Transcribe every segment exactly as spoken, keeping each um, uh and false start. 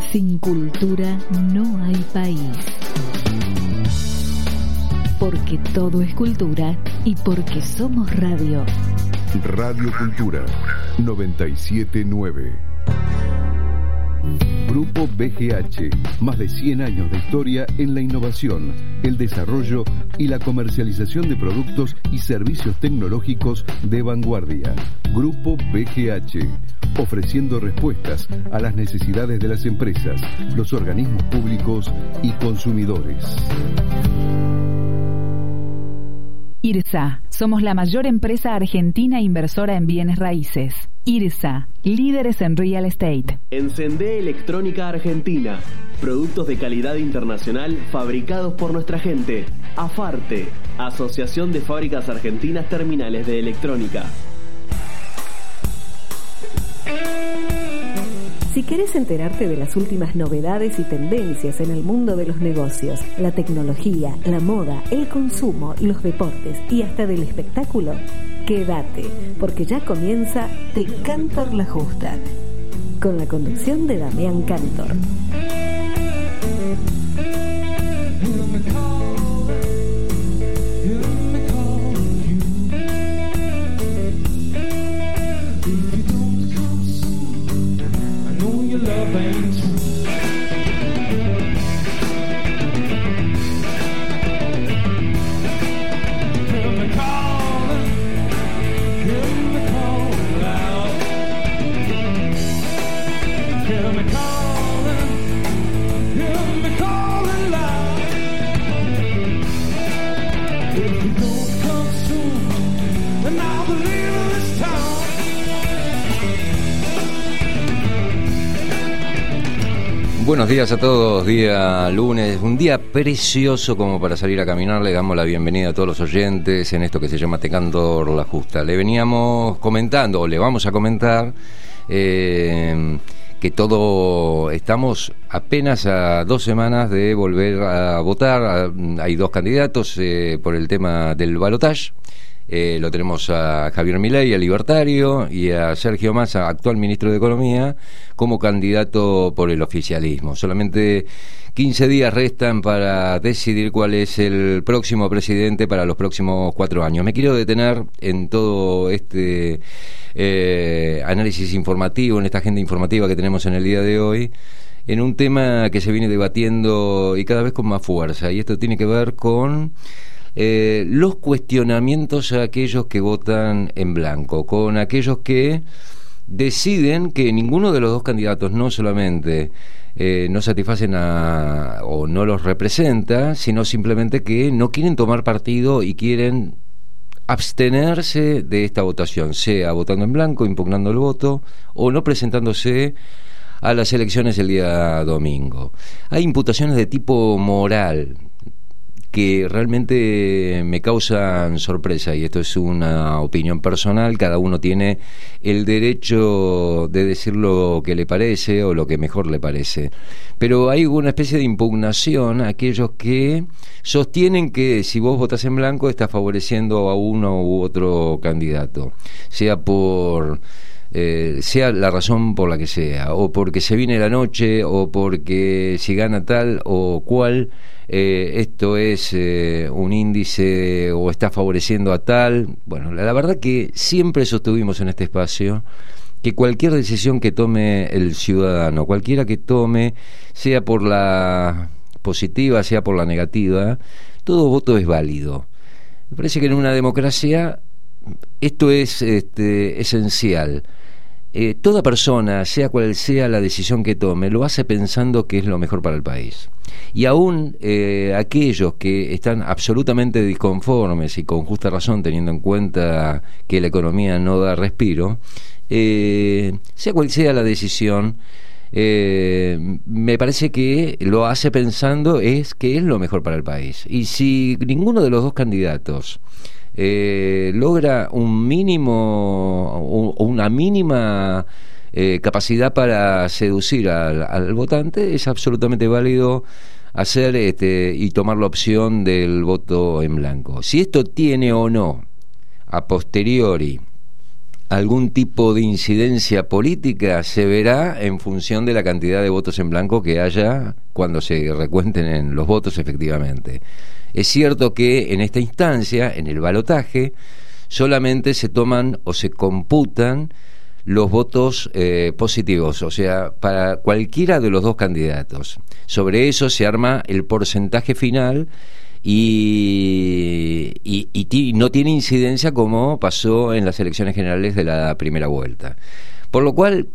Sin cultura no hay país. Porque todo es cultura y porque somos radio. Radio Cultura noventa y siete nueve. Grupo B G H, más de cien años de historia en la innovación, el desarrollo y la comercialización de productos y servicios tecnológicos de vanguardia. Grupo B G H, ofreciendo respuestas a las necesidades de las empresas, los organismos públicos y consumidores. IRSA, somos la mayor empresa argentina inversora en bienes raíces. IRSA, líderes en real estate. Encendé Electrónica Argentina, productos de calidad internacional fabricados por nuestra gente. AFARTE, Asociación de Fábricas Argentinas Terminales de Electrónica. Si querés enterarte de las últimas novedades y tendencias en el mundo de los negocios, la tecnología, la moda, el consumo, los deportes y hasta del espectáculo, quédate, porque ya comienza Te Cantor la Justa, con la conducción de Damián Cantor. Buenos días a todos, día lunes, un día precioso como para salir a caminar. Le damos la bienvenida a todos los oyentes en esto que se llama Te Cantor la Justa. Le veníamos comentando, o le vamos a comentar, eh, que todo, estamos apenas a dos semanas de volver a votar. Hay dos candidatos eh, por el tema del balotaje. Eh, lo tenemos a Javier Milei, el libertario, y a Sergio Massa, actual ministro de Economía, como candidato por el oficialismo. Solamente quince días restan para decidir cuál es el próximo presidente para los próximos cuatro años. Me quiero detener en todo este eh, análisis informativo, en esta agenda informativa que tenemos en el día de hoy, en un tema que se viene debatiendo y cada vez con más fuerza, y esto tiene que ver con Eh, los cuestionamientos a aquellos que votan en blanco, con aquellos que deciden que ninguno de los dos candidatos no solamente eh, no satisfacen a, o no los representa, sino simplemente que no quieren tomar partido y quieren abstenerse de esta votación, sea votando en blanco, impugnando el voto, o no presentándose a las elecciones el día domingo. Hay imputaciones de tipo moral que realmente me causan sorpresa, y esto es una opinión personal. Cada uno tiene el derecho de decir lo que le parece o lo que mejor le parece, pero hay una especie de impugnación a aquellos que sostienen que si vos votás en blanco estás favoreciendo a uno u otro candidato, sea por Eh, sea la razón por la que sea, o porque se viene la noche, o porque si gana tal o cual, eh, esto es eh, un índice o está favoreciendo a tal. Bueno, la, la verdad que siempre sostuvimos en este espacio que cualquier decisión que tome el ciudadano, cualquiera que tome, sea por la positiva, sea por la negativa, todo voto es válido. Me parece que en una democracia esto es este, esencial. Eh, toda persona, sea cual sea la decisión que tome, lo hace pensando que es lo mejor para el país. Y aún eh, aquellos que están absolutamente disconformes, y con justa razón, teniendo en cuenta que la economía no da respiro, eh, sea cual sea la decisión, eh, me parece que lo hace pensando es que es lo mejor para el país. Y si ninguno de los dos candidatos Eh, logra un mínimo o una mínima eh, capacidad para seducir al, al votante, es absolutamente válido hacer este, y tomar la opción del voto en blanco. Si esto tiene o no a posteriori algún tipo de incidencia política se verá en función de la cantidad de votos en blanco que haya cuando se recuenten en los votos efectivamente. Es cierto que en esta instancia, en el balotaje, solamente se toman o se computan los votos eh, positivos, o sea, para cualquiera de los dos candidatos. Sobre eso se arma el porcentaje final y, y, y t- no tiene incidencia como pasó en las elecciones generales de la primera vuelta. Por lo cual,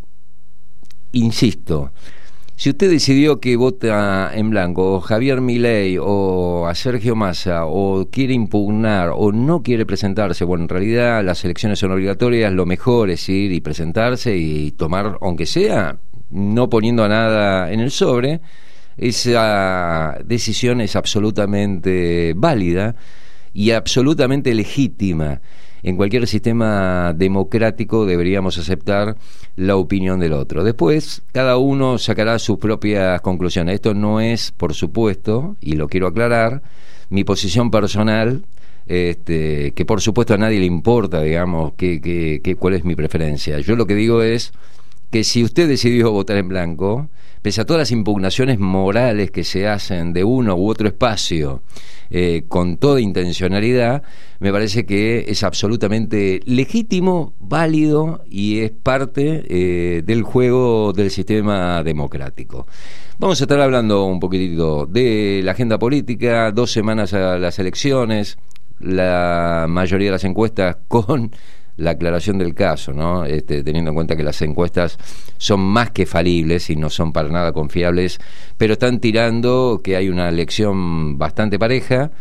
insisto, si usted decidió que vota en blanco, o Javier Milei, o a Sergio Massa, o quiere impugnar, o no quiere presentarse, bueno, en realidad las elecciones son obligatorias, lo mejor es ir y presentarse y tomar, aunque sea, no poniendo a nada en el sobre. Esa decisión es absolutamente válida y absolutamente legítima. En cualquier sistema democrático deberíamos aceptar la opinión del otro. Después, cada uno sacará sus propias conclusiones. Esto no es, por supuesto, y lo quiero aclarar, mi posición personal, este, que por supuesto a nadie le importa, digamos, que, que, que, cuál es mi preferencia. Yo lo que digo es que si usted decidió votar en blanco, pese a todas las impugnaciones morales que se hacen de uno u otro espacio, eh, con toda intencionalidad, me parece que es absolutamente legítimo, válido y es parte eh, del juego del sistema democrático. Vamos a estar hablando un poquitito de la agenda política, dos semanas a las elecciones, la mayoría de las encuestas con la aclaración del caso, ¿no? Este, teniendo en cuenta que las encuestas son más que falibles y no son para nada confiables, pero están tirando que hay una elección bastante pareja,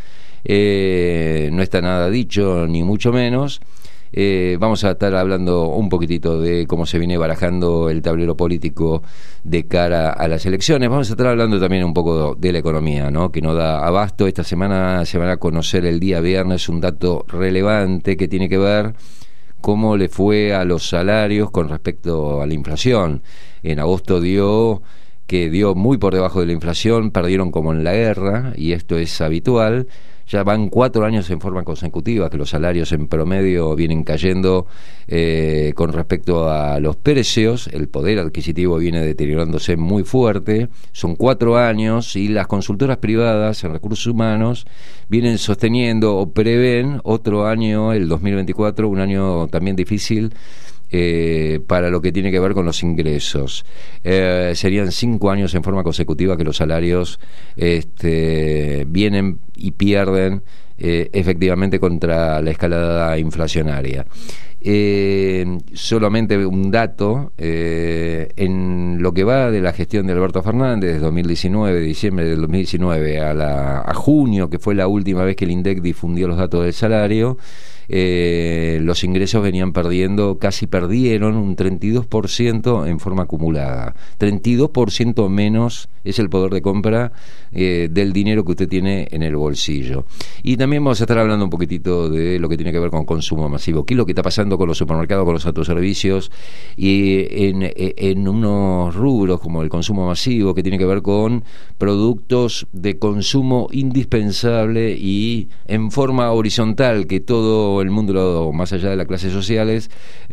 eh, no está nada dicho, ni mucho menos. Eh, vamos a estar hablando un poquitito de cómo se viene barajando el tablero político de cara a las elecciones. Vamos a estar hablando también un poco de la economía, ¿no? Que no da abasto. Esta semana se van a conocer el día viernes un dato relevante que tiene que ver cómo le fue a los salarios con respecto a la inflación. En agosto dio que dio muy por debajo de la inflación, perdieron como en la guerra, y esto es habitual. Ya van cuatro años en forma consecutiva que los salarios en promedio vienen cayendo eh, con respecto a los precios. El poder adquisitivo viene deteriorándose muy fuerte. Son cuatro años y las consultoras privadas en recursos humanos vienen sosteniendo o prevén otro año, el dos mil veinticuatro, un año también difícil Eh, para lo que tiene que ver con los ingresos. Eh, serían cinco años en forma consecutiva que los salarios este, vienen y pierden eh, efectivamente contra la escalada inflacionaria. Eh, solamente un dato, eh, en lo que va de la gestión de Alberto Fernández, desde dos mil diecinueve, diciembre del dos mil diecinueve a, la, a junio, que fue la última vez que el INDEC difundió los datos del salario, Eh, los ingresos venían perdiendo, casi perdieron un treinta y dos por ciento en forma acumulada. treinta y dos por ciento menos es el poder de compra eh, del dinero que usted tiene en el bolsillo. Y también vamos a estar hablando un poquitito de lo que tiene que ver con consumo masivo. ¿Qué es lo que está pasando con los supermercados, con los autoservicios y en, en unos rubros como el consumo masivo, que tiene que ver con productos de consumo indispensable y en forma horizontal, que todo el mundo, más allá de las clases sociales,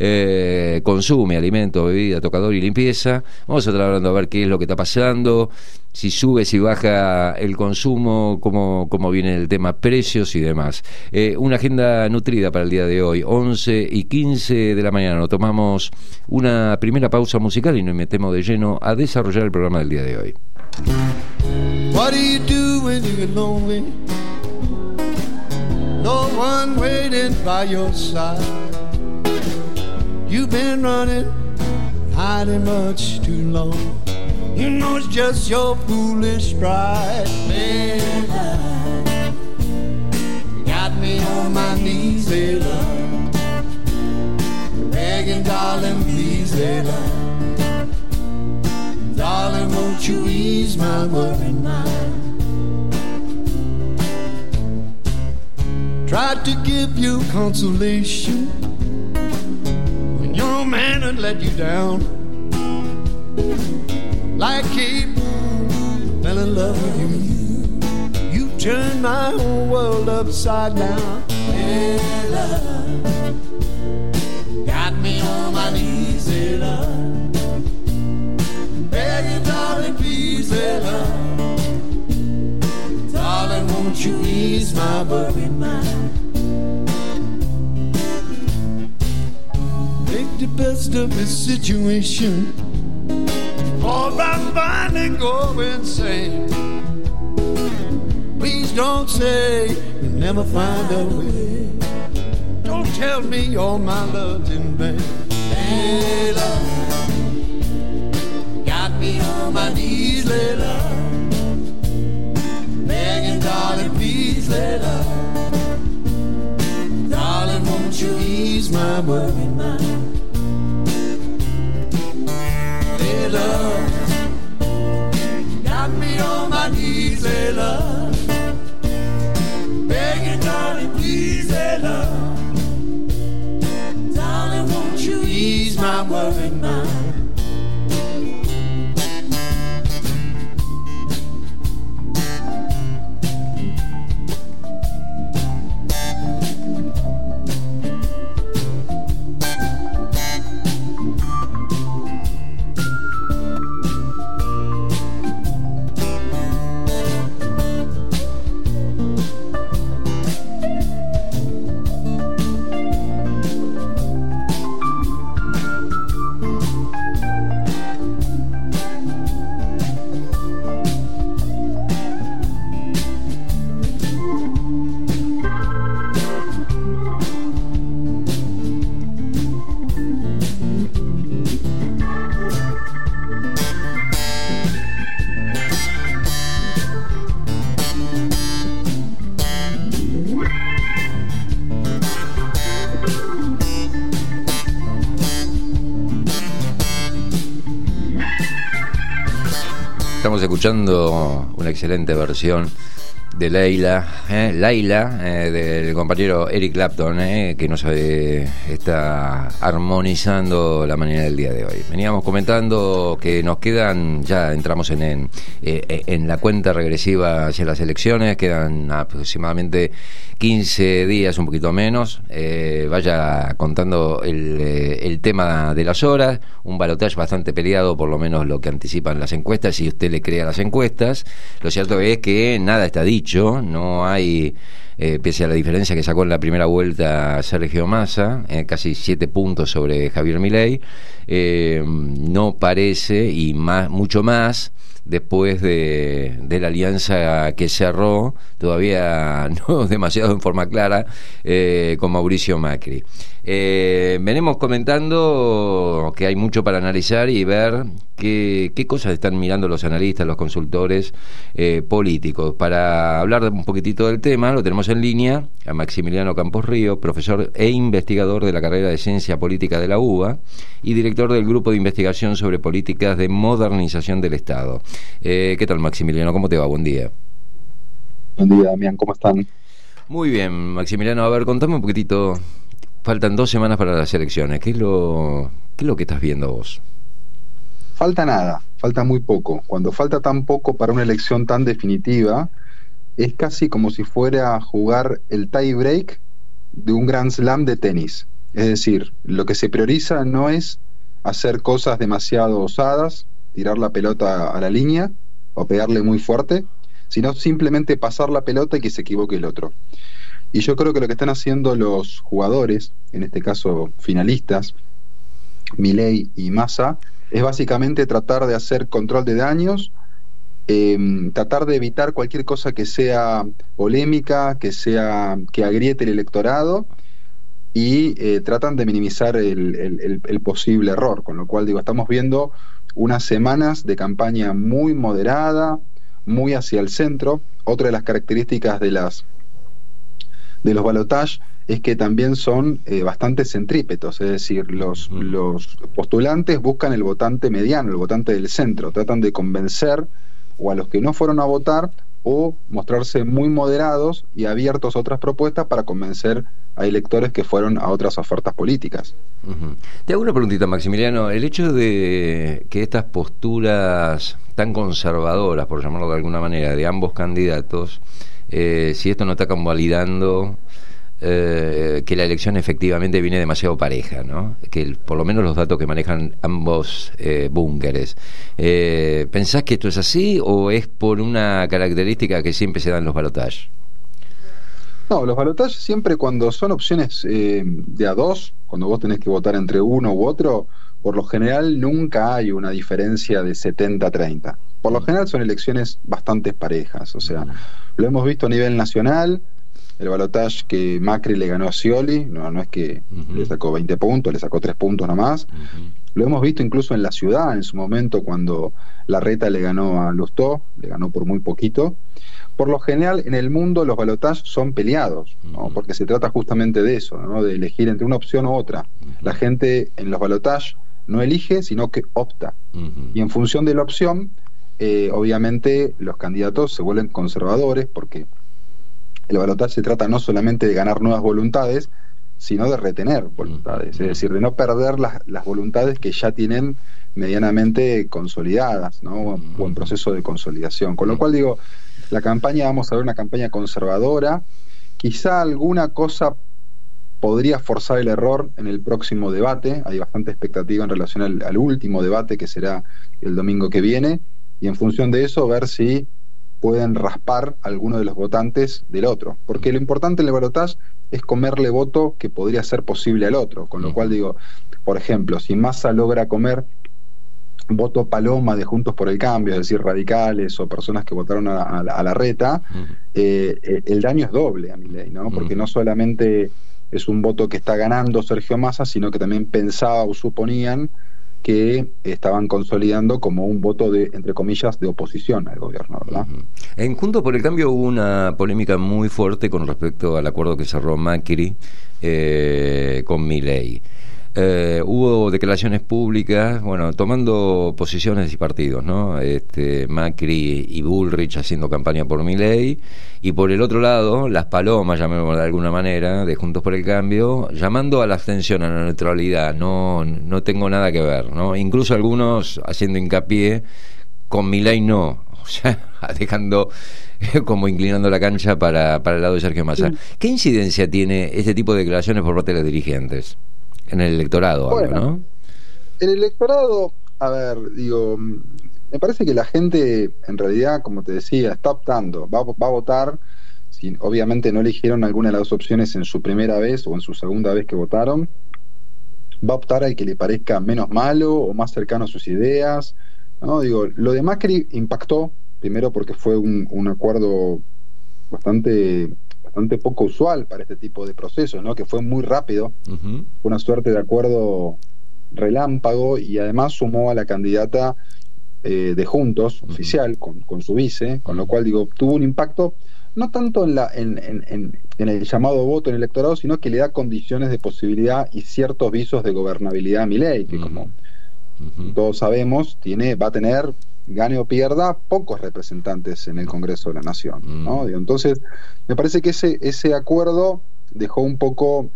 eh, consume: alimento, bebida, tocador y limpieza. Vamos a estar hablando a ver qué es lo que está pasando, si sube, si baja el consumo, cómo, cómo viene el tema precios y demás. Eh, una agenda nutrida para el día de hoy, once y quince de la mañana. Nos tomamos una primera pausa musical y nos metemos de lleno a desarrollar el programa del día de hoy. What do you do when you get lonely? No one waiting by your side. You've been running, hiding much too long. You know it's just your foolish pride. Man, you got me on my knees, hey love. Begging, darling, please, hey love. Darling, won't you ease my worried mind? Tried to give you consolation when your man had let you down. Like he fell in love with you, you turned my whole world upside down. Hey, love, got me say love. Beg you, darling, please say love. Darling, won't you ease my worried mind? Make the best of the situation, or by finding go insane. Please don't say you'll never find a way. Don't tell me all my love's in vain. Hey, love, got me on my knees, lay love. Begging, darling, please, lay love. Darling, won't you ease my worried mind? Lay love, got me on my knees, lay love. Begging, darling, please, lay love. Darling, won't you ease my worried mind? Estamos escuchando una excelente versión de Leila, eh, Laila, eh, del compañero Eric Clapton, eh, que nos eh, está armonizando la mañana del día de hoy. Veníamos comentando que nos quedan, ya entramos en, en, eh, en la cuenta regresiva hacia las elecciones, quedan aproximadamente quince días, un poquito menos. Eh, vaya contando el, eh, el tema de las horas, un balotaje bastante peleado, por lo menos lo que anticipan las encuestas, si usted le cree a las encuestas. Lo cierto es que nada está dicho, no hay, eh, pese a la diferencia que sacó en la primera vuelta Sergio Massa, eh, casi siete puntos sobre Javier Milei, eh, no parece, y más, mucho más después de, de la alianza que cerró, todavía no demasiado en forma clara, eh, con Mauricio Macri. Eh, venimos comentando que hay mucho para analizar y ver qué, qué cosas están mirando los analistas, los consultores eh, políticos. Para hablar un poquitito del tema, lo tenemos en línea a Maximiliano Campos Ríos, profesor e investigador de la carrera de Ciencia Política de la U B A y director del Grupo de Investigación sobre Políticas de Modernización del Estado. Eh, ¿Qué tal, Maximiliano? ¿Cómo te va? Buen día. Buen día, Damián. ¿Cómo están? Muy bien, Maximiliano. A ver, contame un poquitito. Faltan dos semanas para las elecciones. ¿Qué es lo, qué es lo que estás viendo vos? Falta nada, falta muy poco. Cuando falta tan poco para una elección tan definitiva, es casi como si fuera a jugar el tie break de un Grand Slam de tenis. Es decir, lo que se prioriza no es hacer cosas demasiado osadas, tirar la pelota a la línea o pegarle muy fuerte, sino simplemente pasar la pelota y que se equivoque el otro. Y yo creo que lo que están haciendo los jugadores, en este caso finalistas, Milei y Massa, es básicamente tratar de hacer control de daños, eh, tratar de evitar cualquier cosa que sea polémica, que sea que agriete el electorado, y eh, tratan de minimizar el, el, el, el posible error, con lo cual digo, estamos viendo unas semanas de campaña muy moderada, muy hacia el centro. Otra de las características de las de los balotajes es que también son eh, bastante centrípetos, es decir, los, mm. los postulantes buscan el votante mediano, el votante del centro, tratan de convencer o a los que no fueron a votar o mostrarse muy moderados y abiertos a otras propuestas para convencer a electores que fueron a otras ofertas políticas. Uh-huh. Te hago una preguntita, Maximiliano. El hecho de que estas posturas tan conservadoras, por llamarlo de alguna manera, de ambos candidatos, eh, si esto no está convalidando eh, que la elección efectivamente viene demasiado pareja, ¿no? Que el, por lo menos los datos que manejan ambos eh, búnkeres. Eh, ¿Pensás que esto es así o es por una característica que siempre se da en los balotajes? No, los balotajes siempre cuando son opciones eh, de a dos, cuando vos tenés que votar entre uno u otro, por lo general nunca hay una diferencia de setenta a treinta. Por lo general son elecciones bastante parejas, o sea, lo hemos visto a nivel nacional, el balotaje que Macri le ganó a Scioli, no, no es que uh-huh. le sacó veinte puntos, le sacó tres puntos nomás. Uh-huh. Lo hemos visto incluso en la ciudad, en su momento, cuando Larreta le ganó a Lustó, le ganó por muy poquito. Por lo general, en el mundo los balotajes son peleados, ¿no? Uh-huh. Porque se trata justamente de eso, ¿no? De elegir entre una opción u otra. Uh-huh. La gente en los balotajes no elige, sino que opta. Uh-huh. Y en función de la opción, eh, obviamente los candidatos se vuelven conservadores, porque el balotaje se trata no solamente de ganar nuevas voluntades, sino de retener voluntades, es decir, de no perder las, las voluntades que ya tienen medianamente consolidadas, ¿no? O, o en proceso de consolidación. Con lo cual digo, la campaña, vamos a ver una campaña conservadora, quizá alguna cosa podría forzar el error en el próximo debate, hay bastante expectativa en relación al, al último debate que será el domingo que viene, y en función de eso ver si pueden raspar a alguno de los votantes del otro, porque lo importante en el balotaje es comerle voto que podría ser posible al otro, con lo cual digo, por ejemplo, si Massa logra comer voto paloma de Juntos por el Cambio, es decir, radicales o personas que votaron a, a, a Larreta, uh-huh. eh, el daño es doble a Milei, ¿no? Porque uh-huh. no solamente es un voto que está ganando Sergio Massa, sino que también pensaba o suponían que estaban consolidando como un voto de, entre comillas, de oposición al gobierno, ¿verdad? Uh-huh. En Juntos por el Cambio hubo una polémica muy fuerte con respecto al acuerdo que cerró Macri eh, con Milei. Eh, hubo declaraciones públicas, bueno, tomando posiciones y partidos, ¿no? Este, Macri y Bullrich haciendo campaña por Milei, y por el otro lado, las palomas, llamémoslo de alguna manera, de Juntos por el Cambio, llamando a la abstención, a la neutralidad, no, no tengo nada que ver, ¿no? Incluso algunos haciendo hincapié, con Milei no, o sea, dejando como inclinando la cancha para, para el lado de Sergio Massa. Sí. ¿Qué incidencia tiene este tipo de declaraciones por parte de los dirigentes? En el electorado, bueno, hablo, ¿no? El electorado, a ver, digo, me parece que la gente, en realidad, como te decía, está optando, va, va a votar, si obviamente no eligieron alguna de las dos opciones en su primera vez o en su segunda vez que votaron, va a optar al que le parezca menos malo o más cercano a sus ideas, ¿no? Digo, lo de Macri impactó, primero porque fue un, un acuerdo bastante... bastante poco usual para este tipo de procesos, ¿no? Que fue muy rápido, uh-huh. una suerte de acuerdo relámpago, y además sumó a la candidata eh, de Juntos, uh-huh. oficial, con, con su vice, con uh-huh. lo cual digo, tuvo un impacto no tanto en, la, en, en, en, en el llamado voto en el electorado, sino que le da condiciones de posibilidad y ciertos visos de gobernabilidad a Milei, que uh-huh. como uh-huh. todos sabemos, tiene, va a tener, gane o pierda, pocos representantes en el Congreso de la Nación, ¿no? Mm. Entonces, me parece que ese, ese acuerdo dejó un poco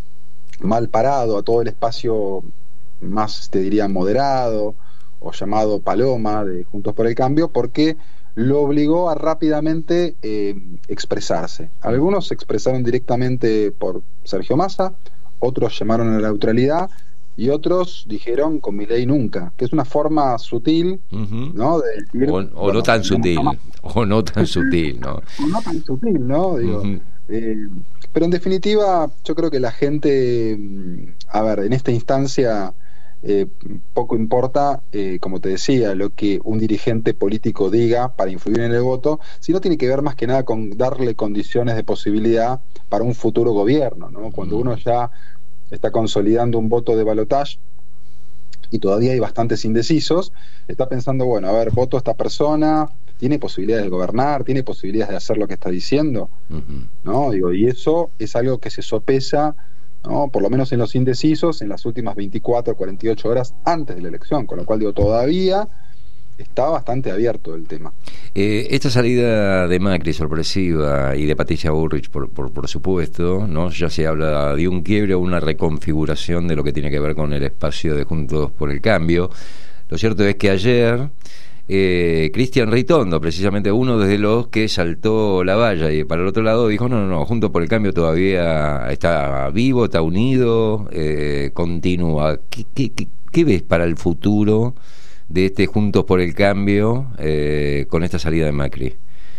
mal parado a todo el espacio más, te diría, moderado o llamado Paloma de Juntos por el Cambio, porque lo obligó a rápidamente eh, expresarse. Algunos se expresaron directamente por Sergio Massa, otros llamaron a la neutralidad, y otros dijeron con Milei nunca, que es una forma sutil, uh-huh. ¿no? De decir, o, o bueno, no tan sutil, o no tan sutil, ¿no? O no tan sutil, ¿no? Digo, uh-huh. eh, pero en definitiva, yo creo que la gente, a ver, en esta instancia, eh, poco importa, eh, como te decía, lo que un dirigente político diga para influir en el voto, sino tiene que ver más que nada con darle condiciones de posibilidad para un futuro gobierno, ¿no? Cuando uh-huh. uno ya está consolidando un voto de balotaje y todavía hay bastantes indecisos, está pensando, bueno, a ver, voto a esta persona, tiene posibilidades de gobernar, tiene posibilidades de hacer lo que está diciendo, uh-huh. ¿no? Digo, y eso es algo que se sopesa, ¿no? Por lo menos en los indecisos, en las últimas veinticuatro, cuarenta y ocho horas antes de la elección, con lo cual digo, todavía está bastante abierto el tema. Eh, esta salida de Macri sorpresiva y de Patricia Bullrich, por, por, por supuesto, ¿no? Ya se habla de un quiebre o una reconfiguración de lo que tiene que ver con el espacio de Juntos por el Cambio. Lo cierto es que ayer eh, Cristian Ritondo, precisamente uno de los que saltó la valla, y para el otro lado dijo, no, no, no, Juntos por el Cambio todavía está vivo, está unido, eh, continúa. ¿Qué, qué, qué, qué ves para el futuro de este Juntos por el Cambio eh, con esta salida de Macri?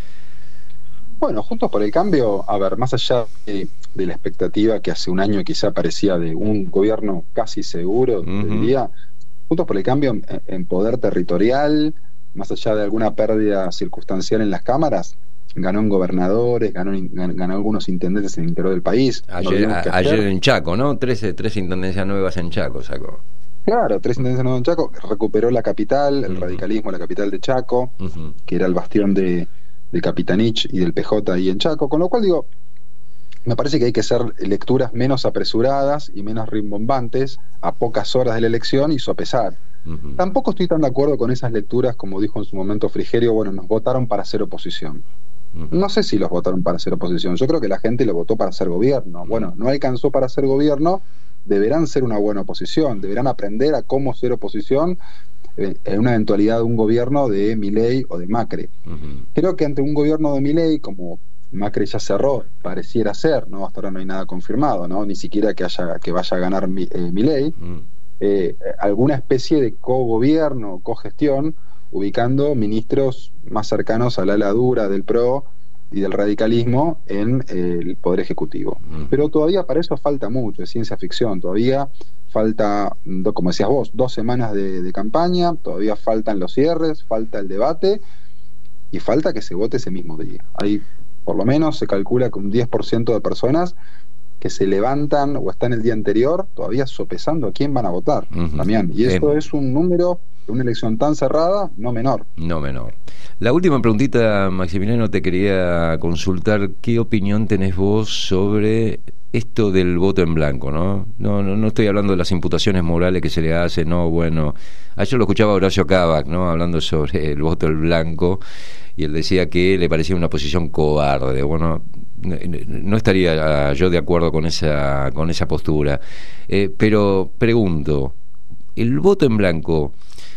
Bueno, Juntos por el Cambio, a ver, más allá de, de la expectativa que hace un año quizá parecía de un gobierno casi seguro, uh-huh. te diría, Juntos por el Cambio en, en poder territorial, más allá de alguna pérdida circunstancial en las cámaras, ganó en gobernadores, ganó, ganó algunos intendentes en el interior del país. Ayer, no a, ayer en Chaco, ¿no? Trece, tres intendencias nuevas en Chaco sacó. Claro, tres intendencias nuevas en Chaco, recuperó la capital, el uh-huh. radicalismo, la capital de Chaco, uh-huh. que era el bastión de, de Capitanich y del P J ahí en Chaco, con lo cual digo, me parece que hay que hacer lecturas menos apresuradas y menos rimbombantes a pocas horas de la elección y sopesar. Uh-huh. Tampoco estoy tan de acuerdo con esas lecturas, como dijo en su momento Frigerio, bueno, nos votaron para hacer oposición. Uh-huh. No sé si los votaron para hacer oposición, yo creo que la gente lo votó para hacer gobierno. Bueno, no alcanzó para hacer gobierno, deberán ser una buena oposición, deberán aprender a cómo ser oposición en una eventualidad de un gobierno de Milei o de Macri. Uh-huh. Creo que ante un gobierno de Milei, como Macri ya cerró, pareciera ser, ¿no? Hasta ahora no hay nada confirmado, ¿no? Ni siquiera que haya que vaya a ganar eh, Milei, uh-huh. eh, alguna especie de cogobierno, cogestión, ubicando ministros más cercanos al ala dura del P R O y del radicalismo en eh, el Poder Ejecutivo. Uh-huh. Pero todavía para eso falta mucho, es ciencia ficción, todavía falta, como decías vos, dos semanas de, de campaña, todavía faltan los cierres, falta el debate y falta que se vote ese mismo día. Hay, por lo menos se calcula que un diez por ciento de personas que se levantan o están el día anterior todavía sopesando a quién van a votar, uh-huh. Damián. Y eso eh. es un número de una elección tan cerrada, no menor. No menor. La última preguntita, Maximiliano, te quería consultar, ¿qué opinión tenés vos sobre esto del voto en blanco, ¿no? No, no, no estoy hablando de las imputaciones morales que se le hace, no, bueno, ayer lo escuchaba Horacio Cavac, ¿no? Hablando sobre el voto en blanco, y él decía que le parecía una posición cobarde. Bueno, no estaría yo de acuerdo con esa, con esa postura, eh, pero pregunto, ¿el voto en blanco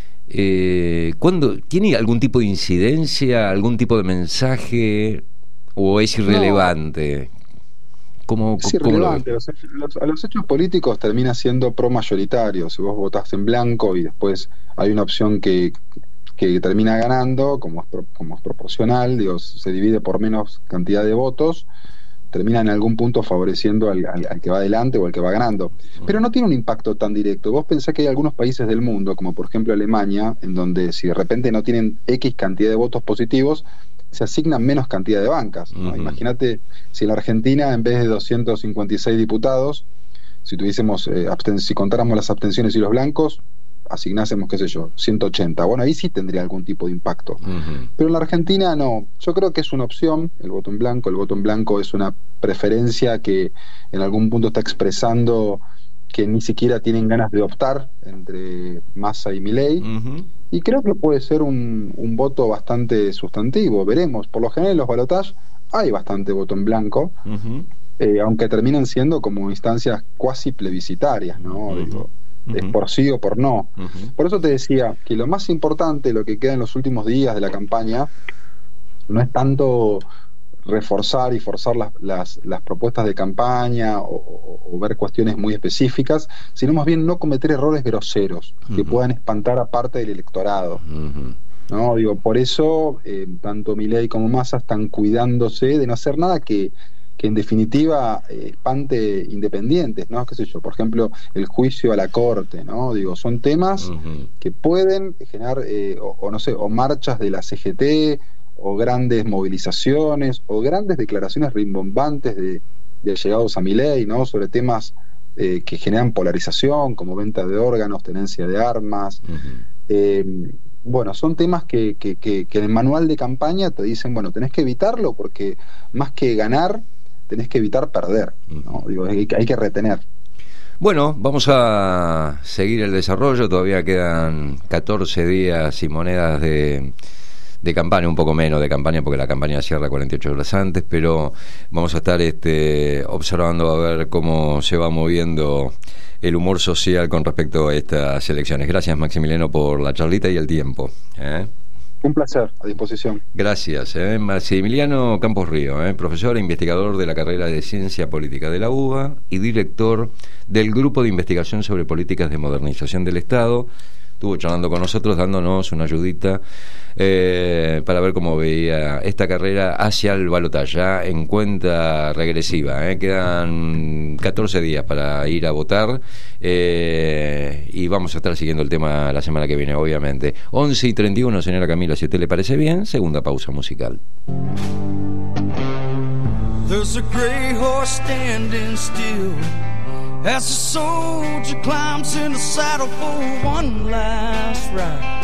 eh, ¿cuándo, tiene algún tipo de incidencia, algún tipo de mensaje, o es irrelevante? No. ¿Cómo, es irrelevante. Los, los, a los hechos políticos termina siendo pro mayoritario. Si vos votás en blanco y después hay una opción que, que termina ganando, como es, pro, como es proporcional, digo, se divide por menos cantidad de votos, termina en algún punto favoreciendo al, al, al que va adelante o al que va ganando. Pero no tiene un impacto tan directo. Vos pensás que hay algunos países del mundo, como por ejemplo Alemania, en donde si de repente no tienen X cantidad de votos positivos, se asignan menos cantidad de bancas, ¿no? Uh-huh. Imagínate si en la Argentina, en vez de doscientos cincuenta y seis diputados, si tuviésemos eh, absten- si contáramos las abstenciones y los blancos, asignásemos, qué sé yo, ciento ochenta. Bueno, ahí sí tendría algún tipo de impacto. Uh-huh. Pero en la Argentina no. Yo creo que es una opción, el voto en blanco. El voto en blanco es una preferencia que en algún punto está expresando que ni siquiera tienen ganas de optar entre Massa y Milei. Uh-huh. Y creo que puede ser un, un voto bastante sustantivo. Veremos. Por lo general en los balotajes hay bastante voto en blanco, uh-huh. eh, aunque terminan siendo como instancias cuasi plebiscitarias, ¿no? Uh-huh. Digo, uh-huh. es por sí o por no. Uh-huh. Por eso te decía que lo más importante, lo que queda en los últimos días de la campaña, no es tanto reforzar y forzar las, las, las propuestas de campaña o, o, o ver cuestiones muy específicas, sino más bien no cometer errores groseros uh-huh. que puedan espantar a parte del electorado. Uh-huh. ¿No? Digo, por eso eh, tanto Milei como Massa están cuidándose de no hacer nada que, que en definitiva eh, espante independientes, ¿no? Qué sé yo, por ejemplo, el juicio a la corte, ¿no? Digo, son temas uh-huh. que pueden generar eh, o, o no sé, o marchas de la C G T, o grandes movilizaciones, o grandes declaraciones rimbombantes de, de allegados a Milei, ¿no? Sobre temas eh, que generan polarización, como venta de órganos, tenencia de armas. Uh-huh. Eh, bueno, son temas que, que, que, que en el manual de campaña te dicen, bueno, tenés que evitarlo porque más que ganar, tenés que evitar perder, ¿no? Digo, hay, hay que retener. Bueno, vamos a seguir el desarrollo, todavía quedan catorce días y monedas de... de campaña, un poco menos de campaña porque la campaña cierra cuarenta y ocho horas antes, pero vamos a estar este, observando a ver cómo se va moviendo el humor social con respecto a estas elecciones. Gracias, Maximiliano, por la charlita y el tiempo, ¿eh? Un placer, a disposición. Gracias. Eh. Maximiliano Campos Río, eh, profesor e investigador de la carrera de Ciencia Política de la U B A y director del Grupo de Investigación sobre Políticas de Modernización del Estado. Estuvo charlando con nosotros, dándonos una ayudita eh, para ver cómo veía esta carrera hacia el balotaje, ya en cuenta regresiva. Eh. Quedan catorce días para ir a votar eh, y vamos a estar siguiendo el tema la semana que viene, obviamente. once y treinta y uno, señora Camila, si a usted le parece bien, segunda pausa musical. There's a gray horse standing still as the soldier climbs in the saddle for one last ride.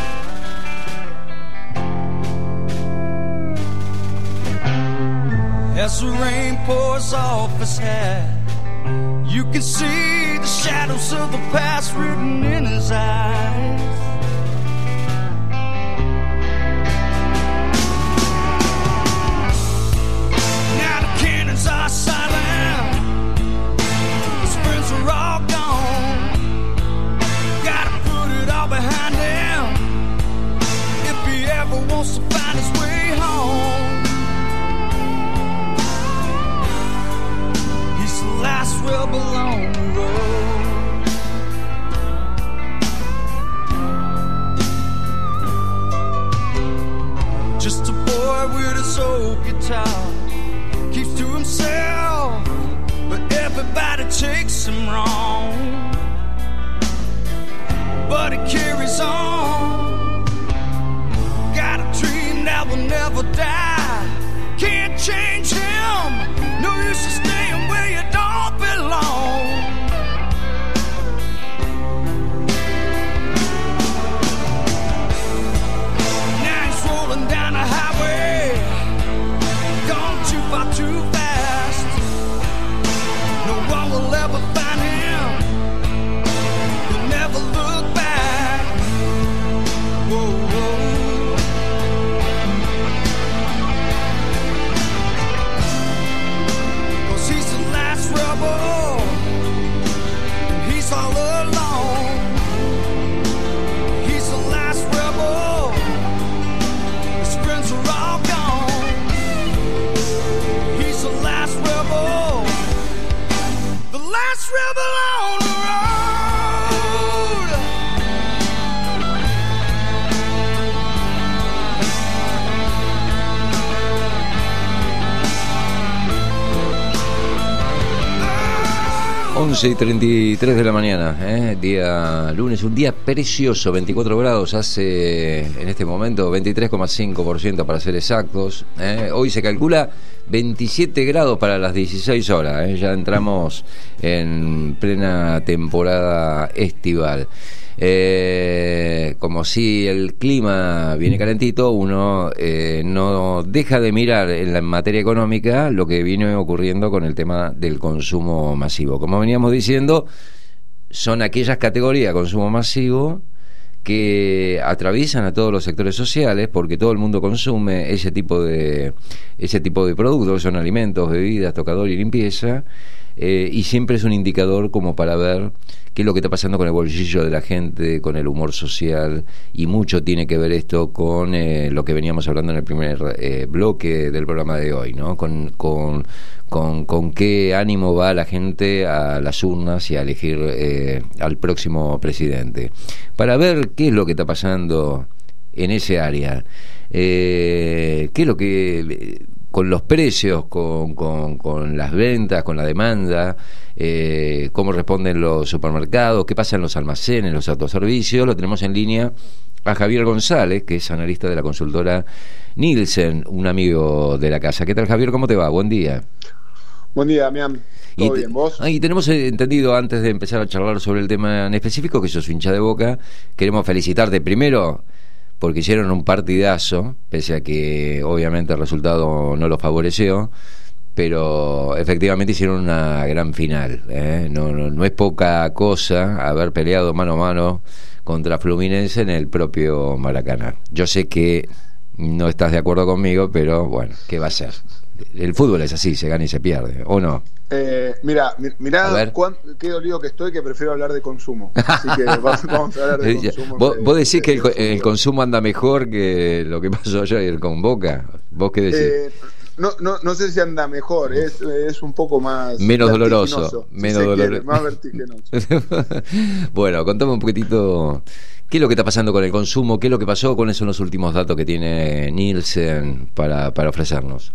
As the rain pours off his hat, you can see the shadows of the past written in his eyes. Now the cannons are silent, his friends are all gone. Gotta put it all behind him if he ever wants to find his way home. He's the last rebel on the road. Just a boy with his old guitar, keeps to himself, but everybody takes him wrong. But he carries on, got a dream that will never die. Can't change him, no use in staying where you don't belong. Now he's rolling down the highway, gone too far too fast. No one will ever find him, he'll never look back. Whoa, whoa. Rebel, and he's all alone. He's the last rebel, his friends are all gone. He's the last rebel, the last rebel on the road. once y treinta y tres de la mañana, ¿eh? Día lunes, un día precioso, veinticuatro grados, hace en este momento veintitrés coma cinco por ciento para ser exactos. ¿eh? Hoy se calcula veintisiete grados para las dieciséis horas, ¿eh? Ya entramos en plena temporada estival. Eh, como si el clima viene calentito, uno eh, no deja de mirar en la en materia económica lo que viene ocurriendo con el tema del consumo masivo. Como veníamos diciendo, son aquellas categorías de consumo masivo que atraviesan a todos los sectores sociales, porque todo el mundo consume ese tipo de ese tipo de productos, son alimentos, bebidas, tocador y limpieza, eh, y siempre es un indicador como para ver qué es lo que está pasando con el bolsillo de la gente, con el humor social, y mucho tiene que ver esto con eh, lo que veníamos hablando en el primer eh, bloque del programa de hoy, ¿no? Con, con, con, con qué ánimo va la gente a las urnas y a elegir eh, al próximo presidente. Para ver qué es lo que está pasando en ese área, eh, qué es lo que... con los precios, con, con, con las ventas, con la demanda, eh, cómo responden los supermercados, qué pasa en los almacenes, los autoservicios. Lo tenemos en línea a Javier González, que es analista de la consultora Nielsen, un amigo de la casa. ¿Qué tal, Javier? ¿Cómo te va? Buen día. Buen día, Damián. ¿Todo bien, vos? Y tenemos entendido, antes de empezar a charlar sobre el tema en específico, que sos hincha de Boca, queremos felicitarte primero porque hicieron un partidazo, pese a que obviamente el resultado no lo favoreció, pero efectivamente hicieron una gran final, ¿eh? No, no, no es poca cosa haber peleado mano a mano contra Fluminense en el propio Maracaná. Yo sé que no estás de acuerdo conmigo, pero bueno, ¿qué va a ser? El fútbol es así, se gana y se pierde, ¿o no? Eh, mira, mira qué dolido que estoy, que prefiero hablar de consumo. Así que vamos, vamos a hablar de consumo. ¿Vos, de, vos decís de, que de el, consumo. el consumo anda mejor que lo que pasó ayer con Boca? ¿Vos qué decís? Eh, no, no, no sé si anda mejor, es, es un poco más... Menos doloroso. Menos si doloroso. Más vertiginoso. Bueno, contame un poquitito... ¿Qué es lo que está pasando con el consumo? ¿Qué es lo que pasó? ¿Cuáles son los últimos datos que tiene Nielsen para, para ofrecernos?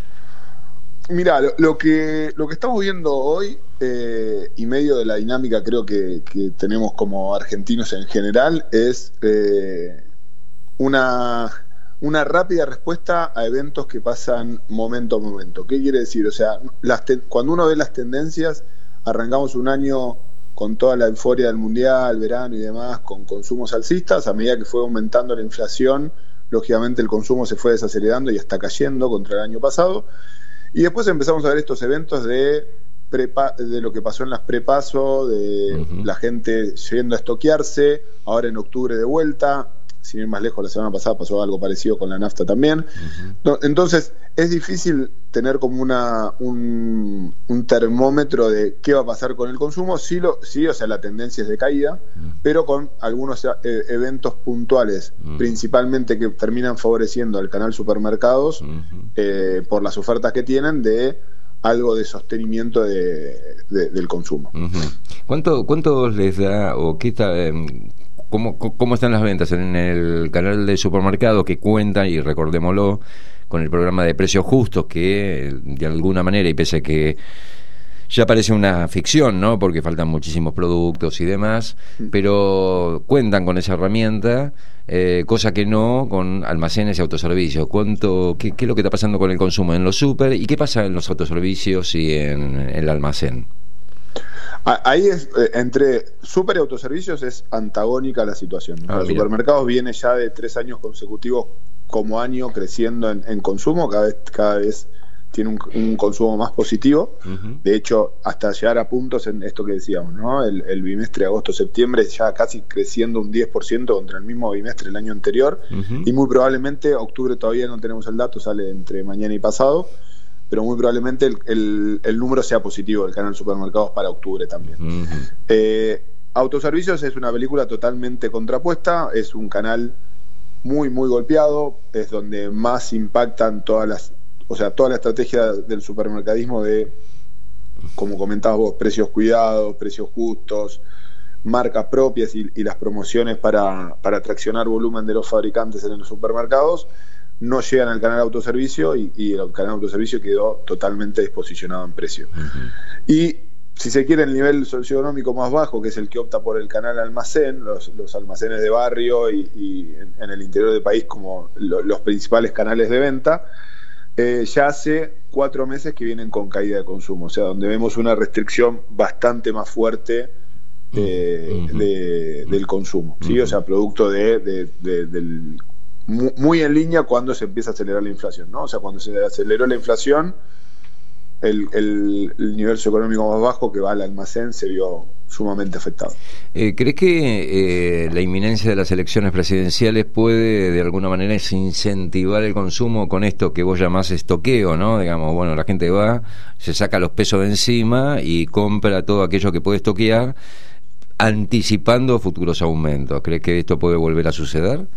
Mira, lo, lo que lo que estamos viendo hoy eh, y medio de la dinámica creo que, que tenemos como argentinos en general es eh, una, una rápida respuesta a eventos que pasan momento a momento. ¿Qué quiere decir? O sea, las te- cuando uno ve las tendencias, arrancamos un año con toda la euforia del mundial, verano y demás, con consumos alcistas. A medida que fue aumentando la inflación, lógicamente el consumo se fue desacelerando y está cayendo contra el año pasado. Y después empezamos a ver estos eventos de prepa, de lo que pasó en las prepaso, de uh-huh. la gente yendo a estoquearse, ahora en octubre de vuelta, sin ir más lejos, la semana pasada pasó algo parecido con la nafta también. Uh-huh. Entonces, es difícil tener como una un, un termómetro de qué va a pasar con el consumo. Sí, lo, sí, o sea, la tendencia es de caída, uh-huh. pero con algunos eh, eventos puntuales, uh-huh. principalmente que terminan favoreciendo al canal supermercados uh-huh. eh, por las ofertas que tienen de algo de sostenimiento de, de, del consumo. Uh-huh. ¿Cuánto, ¿Cuánto les da o qué está... Eh, ¿Cómo, ¿Cómo están las ventas en el canal de supermercado que cuenta, y recordémoslo, con el programa de precios justos, que de alguna manera, y pese a que ya parece una ficción, ¿no?, porque faltan muchísimos productos y demás, pero cuentan con esa herramienta, eh, cosa que no con almacenes y autoservicios? ¿Cuánto, qué, qué es lo que está pasando con el consumo en los super y qué pasa en los autoservicios y en, en el almacén? Ahí es, entre super y autoservicios es antagónica la situación. Ah, los supermercados viene ya de tres años consecutivos como año creciendo en, en consumo, cada vez, cada vez tiene un, un consumo más positivo. Uh-huh. De hecho, hasta llegar a puntos en esto que decíamos, ¿no? El, el bimestre agosto-septiembre ya casi creciendo un diez por ciento contra el mismo bimestre del año anterior. Uh-huh. Y muy probablemente octubre todavía no tenemos el dato, sale entre mañana y pasado, pero muy probablemente el, el, el número sea positivo del canal supermercados para octubre también. Uh-huh. Eh, Autoservicios es una película totalmente contrapuesta, es un canal muy, muy golpeado, es donde más impactan todas las, o sea, toda la estrategia del supermercadismo de, como comentabas vos, precios cuidados, precios justos, marcas propias y, y las promociones para, para traccionar volumen de los fabricantes en los supermercados, no llegan al canal autoservicio y, y el canal autoservicio quedó totalmente desposicionado en precio. Uh-huh. Y si se quiere el nivel socioeconómico más bajo, que es el que opta por el canal almacén, los, los almacenes de barrio y, y en, en el interior del país como lo, los principales canales de venta, eh, ya hace cuatro meses que vienen con caída de consumo, o sea, donde vemos una restricción bastante más fuerte eh, uh-huh. de, del consumo, ¿sí? Uh-huh. O sea, producto de, de, de, del muy en línea cuando se empieza a acelerar la inflación, ¿no? O sea, cuando se aceleró la inflación, el, el, el nivel socioeconómico más bajo que va al almacén se vio sumamente afectado. Eh, ¿Crees que eh, la inminencia de las elecciones presidenciales puede de alguna manera incentivar el consumo con esto que vos llamás estoqueo, ¿no? Digamos, bueno, la gente va, se saca los pesos de encima y compra todo aquello que puede estoquear, anticipando futuros aumentos? ¿Crees que esto puede volver a suceder?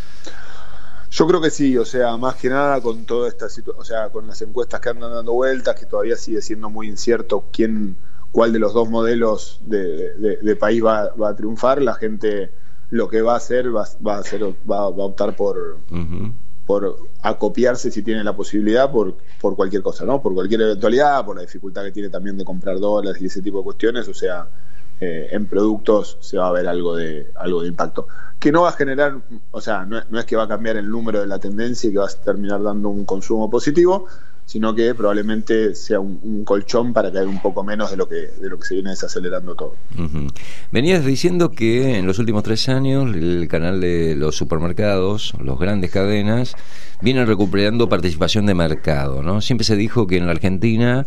Yo creo que sí, o sea, más que nada con toda esta situación, o sea, con las encuestas que andan dando vueltas, que todavía sigue siendo muy incierto quién, cuál de los dos modelos de, de, de país va, va a triunfar. La gente lo que va a hacer va, va a hacer, va, va a optar por, uh-huh. por acopiarse si tiene la posibilidad por, por cualquier cosa, ¿no? Por cualquier eventualidad, por la dificultad que tiene también de comprar dólares y ese tipo de cuestiones, o sea, eh, en productos se va a ver algo de algo de impacto. Que no va a generar, o sea, no, no es que va a cambiar el número de la tendencia y que va a terminar dando un consumo positivo, sino que probablemente sea un, un colchón para caer un poco menos de lo que de lo que se viene desacelerando todo. Uh-huh. Venías diciendo que en los últimos tres años el canal de los supermercados, las grandes cadenas, vienen recuperando participación de mercado, ¿no? Siempre se dijo que en la Argentina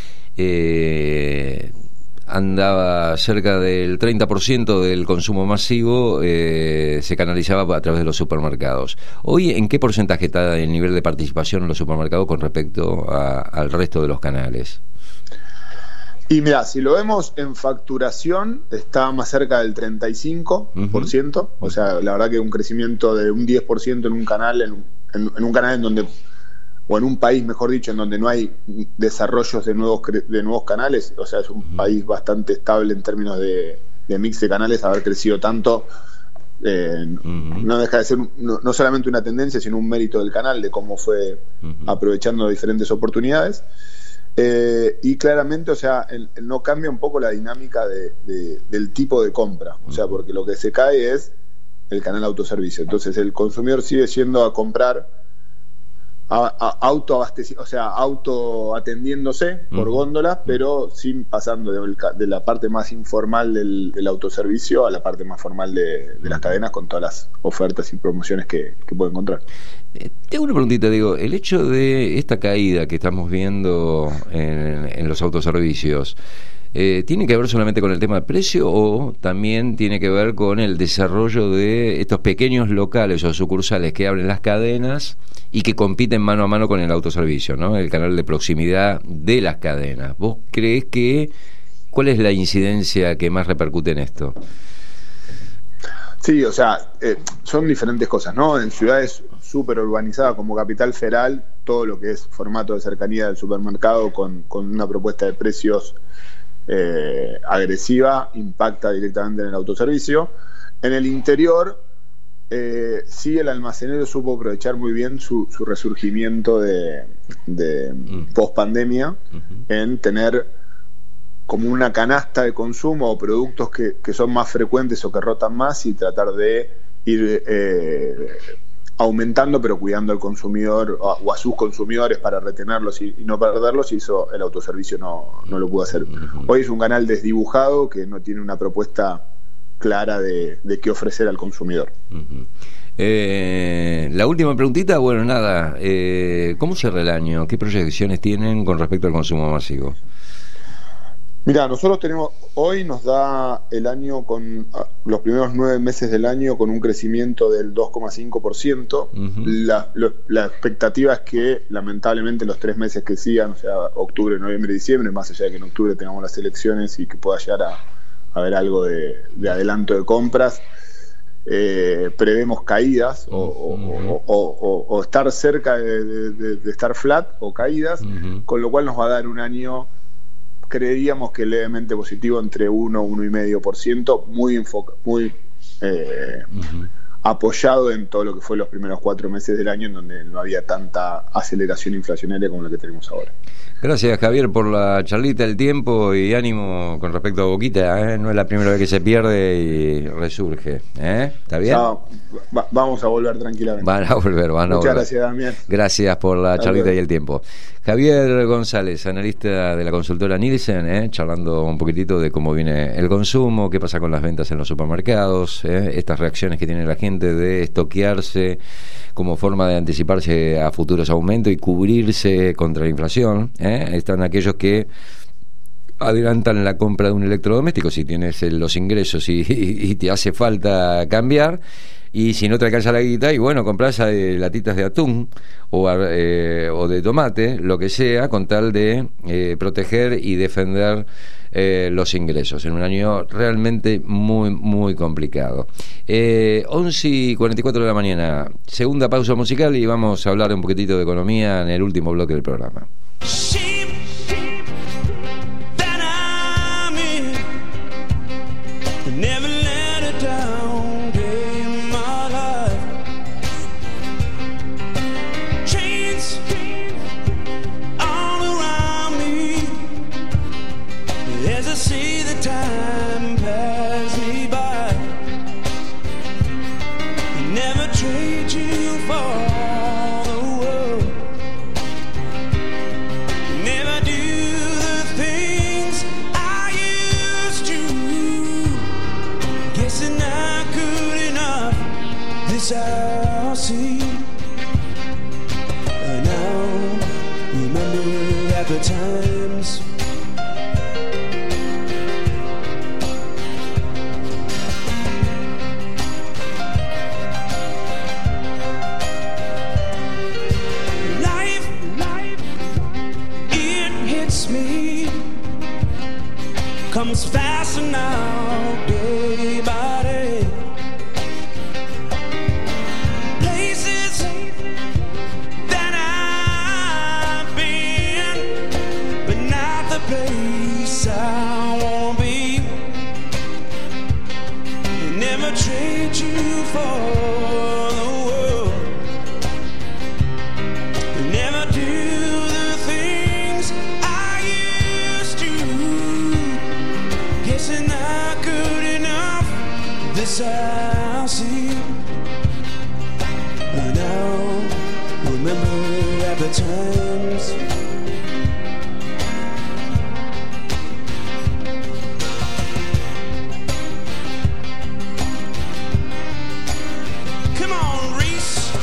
eh, andaba cerca del treinta por ciento del consumo masivo, eh, se canalizaba a través de los supermercados. Hoy, ¿en qué porcentaje está el nivel de participación en los supermercados con respecto a, al resto de los canales? Y mira, si lo vemos en facturación, está más cerca del treinta y cinco por ciento. Uh-huh. O sea, la verdad que un crecimiento de un diez por ciento en un canal, en, en, en un canal en donde, o en un país, mejor dicho, en donde no hay desarrollos de nuevos de nuevos canales. O sea, es un uh-huh. país bastante estable en términos de, de mix de canales. Haber crecido tanto eh, uh-huh. no deja de ser no, no solamente una tendencia, sino un mérito del canal, de cómo fue uh-huh. aprovechando diferentes oportunidades. Eh, y claramente, o sea, el, el no cambia un poco la dinámica de, de, del tipo de compra, o sea, porque lo que se cae es el canal autoservicio. Entonces el consumidor sigue yendo a comprar a, a, auto abastecido, o sea, auto atendiéndose por uh-huh. góndolas, pero sin pasando de, de la parte más informal del, del autoservicio a la parte más formal de, de las cadenas, con todas las ofertas y promociones que, que puede encontrar. Eh, tengo una preguntita, digo, el hecho de esta caída que estamos viendo en, en los autoservicios, eh, ¿tiene que ver solamente con el tema de precio o también tiene que ver con el desarrollo de estos pequeños locales o sucursales que abren las cadenas y que compiten mano a mano con el autoservicio, ¿no? El canal de proximidad de las cadenas? ¿Vos creés que cuál es la incidencia que más repercute en esto? Sí, o sea, eh, son diferentes cosas, ¿no? En ciudades súper urbanizadas como Capital Federal, todo lo que es formato de cercanía del supermercado con, con una propuesta de precios eh, agresiva impacta directamente en el autoservicio. En el interior, eh, sí, el almacenero supo aprovechar muy bien su, su resurgimiento de, de mm. post-pandemia uh-huh. en tener como una canasta de consumo o productos que, que son más frecuentes o que rotan más y tratar de ir eh, aumentando pero cuidando al consumidor o a, o a sus consumidores para retenerlos y, y no perderlos, y eso el autoservicio no, no lo pudo hacer. Uh-huh. Hoy es un canal desdibujado que no tiene una propuesta clara de, de qué ofrecer al consumidor. Uh-huh. Eh, la última preguntita, bueno, nada, eh, ¿cómo cierra el año? ¿Qué proyecciones tienen con respecto al consumo masivo? Mira, nosotros tenemos, hoy nos da el año con los primeros nueve meses del año con un crecimiento del dos coma cinco por ciento. Uh-huh. La, lo, la expectativa es que lamentablemente los tres meses que sigan, o sea, octubre, noviembre y diciembre, más allá de que en octubre tengamos las elecciones y que pueda llegar a, a haber algo de, de adelanto de compras, eh, prevemos caídas uh-huh. o, o, o, o, o estar cerca de, de, de estar flat o caídas, uh-huh. con lo cual nos va a dar un año, creeríamos que levemente positivo, entre uno, uno coma cinco por ciento, muy, enfoca, muy eh, uh-huh. apoyado en todo lo que fue los primeros cuatro meses del año, en donde no había tanta aceleración inflacionaria como la que tenemos ahora. Gracias, Javier, por la charlita, el tiempo y ánimo con respecto a Boquita, ¿eh? No es la primera vez que se pierde y resurge, ¿eh? ¿Está bien? No, va, vamos a volver tranquilamente. Van a volver, van a Muchas volver. Gracias, Damián. Gracias por la charlita y el tiempo. Javier González, analista de la consultora Nielsen, ¿eh? Charlando un poquitito de cómo viene el consumo, qué pasa con las ventas en los supermercados, ¿eh? Estas reacciones que tiene la gente de estoquearse como forma de anticiparse a futuros aumentos y cubrirse contra la inflación, ¿eh? Están aquellos que adelantan la compra de un electrodoméstico si tienes los ingresos y, y, y te hace falta cambiar, y si no te alcanza la guita, y bueno, compras eh, latitas de atún o, eh, o de tomate, lo que sea, con tal de eh, proteger y defender eh, los ingresos en un año realmente muy, muy complicado. eh, once y cuarenta y cuatro de la mañana, segunda pausa musical, y vamos a hablar un poquitito de economía en el último bloque del programa. I'll see. And now remember at the times life, life, it hits me comes faster now, day by day. Places that I've been, but not the place I wanna be. Never trade you for the world. Never do the things I used to. Guessing not good enough. This I'll see. I now remember at the times. Come on, Reese.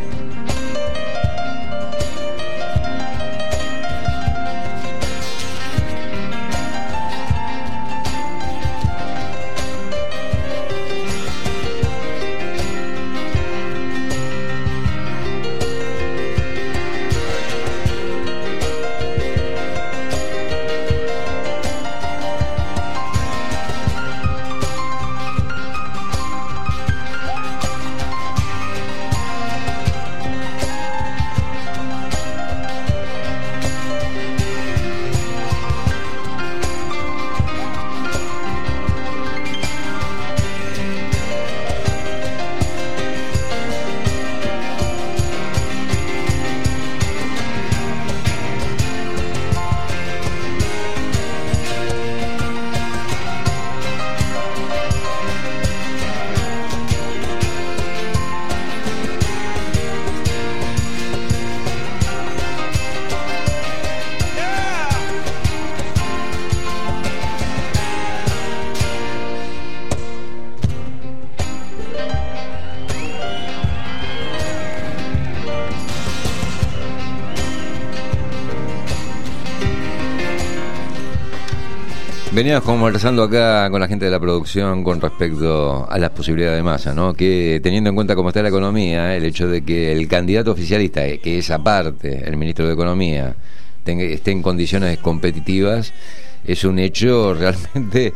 Veníamos conversando acá con la gente de la producción con respecto a las posibilidades de Massa, ¿no? Que teniendo en cuenta cómo está la economía, el hecho de que el candidato oficialista, que es aparte el ministro de Economía, tenga, esté en condiciones competitivas, es un hecho realmente,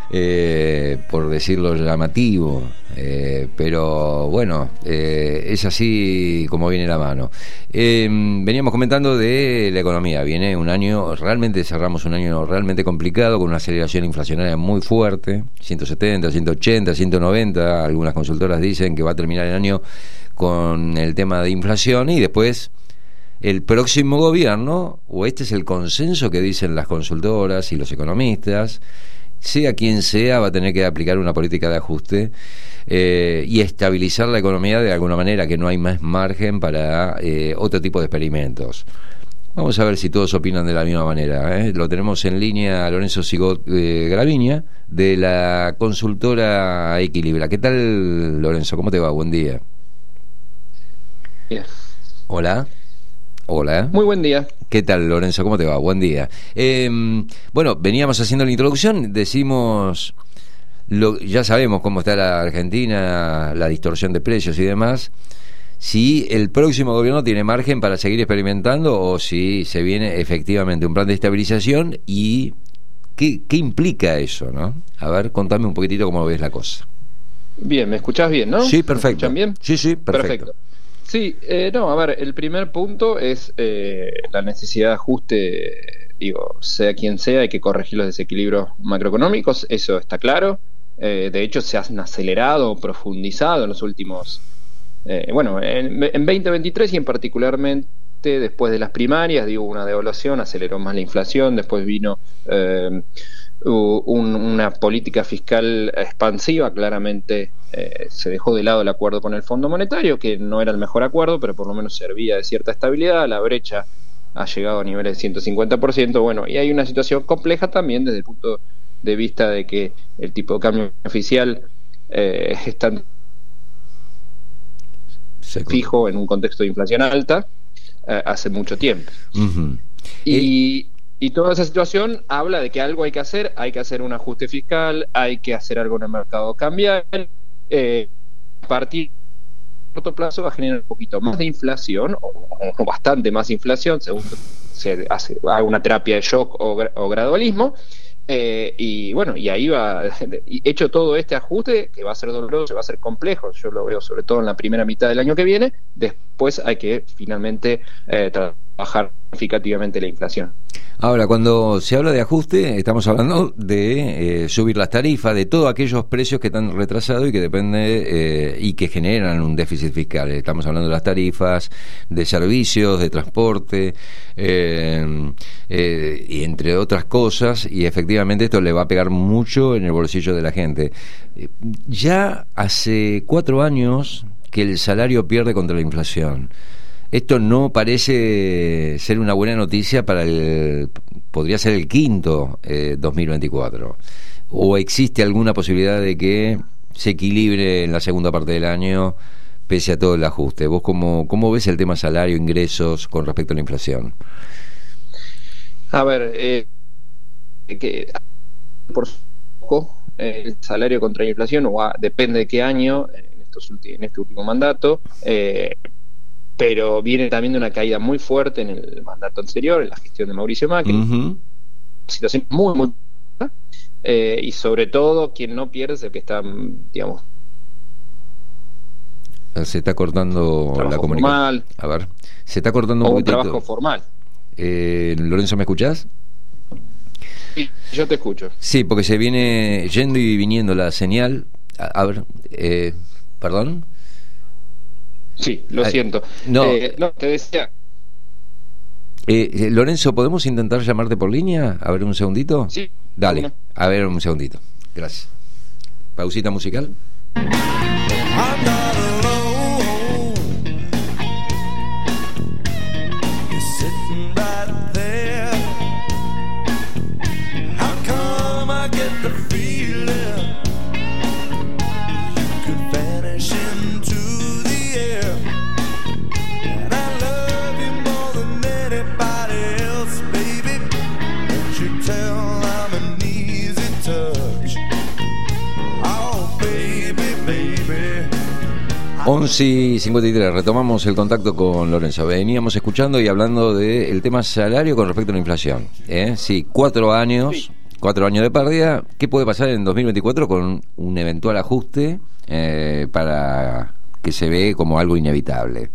eh, por decirlo, llamativo. Eh, pero bueno, eh, es así como viene la mano. Eh, veníamos comentando de la economía. Viene un año, realmente cerramos un año realmente complicado, con una aceleración inflacionaria muy fuerte, ciento setenta, ciento ochenta, ciento noventa. Algunas consultoras dicen que va a terminar el año con el tema de inflación, y después el próximo gobierno, o este es el consenso que dicen las consultoras y los economistas, sea quien sea, va a tener que aplicar una política de ajuste eh, y estabilizar la economía de alguna manera, que no hay más margen para eh, otro tipo de experimentos. Vamos a ver si todos opinan de la misma manera, ¿eh? Lo tenemos en línea a Lorenzo Sigot eh, Graviña, de la consultora Equilibra. ¿Qué tal, Lorenzo? ¿Cómo te va? Buen día. Bien. Hola. Hola. Muy buen día. ¿Qué tal, Lorenzo? ¿Cómo te va? Buen día. Eh, bueno, veníamos haciendo la introducción, decimos, lo, ya sabemos cómo está la Argentina, la distorsión de precios y demás. Si el próximo gobierno tiene margen para seguir experimentando, o si se viene efectivamente un plan de estabilización, y qué, qué implica eso, ¿no? A ver, contame un poquitito cómo ves la cosa. Bien, ¿me escuchás bien, no? Sí, perfecto. ¿Me escuchan bien? Sí, sí, perfecto. Perfecto. Sí, eh, no, a ver, el primer punto es eh, la necesidad de ajuste, digo, sea quien sea, hay que corregir los desequilibrios macroeconómicos, eso está claro. Eh, de hecho, se han acelerado, profundizado en los últimos, eh, bueno, en, en veinte veintitrés, y en particularmente después de las primarias, digo, una devaluación, aceleró más la inflación, después vino eh, un, una política fiscal expansiva, claramente. Eh, se dejó de lado el acuerdo con el Fondo Monetario, que no era el mejor acuerdo, pero por lo menos servía de cierta estabilidad. La brecha ha llegado a niveles de ciento cincuenta por ciento. Bueno, y hay una situación compleja también desde el punto de vista de que el tipo de cambio oficial eh, está fijo en un contexto de inflación alta eh, hace mucho tiempo. Uh-huh. Y, y toda esa situación habla de que algo hay que hacer, hay que hacer un ajuste fiscal, hay que hacer algo en el mercado cambiario. Eh, a partir de corto plazo va a generar un poquito más de inflación, o, o bastante más inflación, según se hace una terapia de shock o, o gradualismo, Eh, y bueno, y ahí va, y hecho todo este ajuste, que va a ser doloroso, va a ser complejo, yo lo veo sobre todo en la primera mitad del año que viene, después hay que finalmente eh, trabajar significativamente la inflación. Ahora, cuando se habla de ajuste, estamos hablando de eh, subir las tarifas, de todos aquellos precios que están retrasados y que depende eh, y que generan un déficit fiscal. Estamos hablando de las tarifas, de servicios, de transporte, eh, eh, y entre otras cosas, y efectivamente esto le va a pegar mucho en el bolsillo de la gente. Eh, ya hace cuatro años que el salario pierde contra la inflación. Esto no parece ser una buena noticia para el... podría ser el quinto eh, dos mil veinticuatro. ¿O existe alguna posibilidad de que se equilibre en la segunda parte del año pese a todo el ajuste? ¿Vos cómo, cómo ves el tema salario, ingresos con respecto a la inflación? A ver, eh, que por poco eh, el salario contra la inflación, o a, depende de qué año, en, estos ulti- en este último mandato, eh, pero viene también de una caída muy fuerte en el mandato anterior, en la gestión de Mauricio Macri. Uh-huh. Situación muy, muy... Eh, y sobre todo, quien no pierde es el que está, digamos... Se está cortando la comunicación. A ver, se está cortando un o poquitito. Un trabajo formal. Eh, Lorenzo, ¿me escuchás? Sí, yo te escucho. Sí, porque se viene yendo y viniendo la señal. A, a ver, eh, ¿perdón? Sí, lo Ay, siento. No, eh, no, te decía. Eh, eh, Lorenzo, ¿podemos intentar llamarte por línea? A ver, un segundito. Sí. Dale, bueno. A ver, un segundito. Gracias. Pausita musical. once y cincuenta y tres, retomamos el contacto con Lorenzo. Veníamos escuchando y hablando del tema salario con respecto a la inflación. ¿eh? Sí, cuatro años, sí. cuatro años de pérdida. ¿Qué puede pasar en dos mil veinticuatro con un eventual ajuste eh, para que se ve como algo inevitable?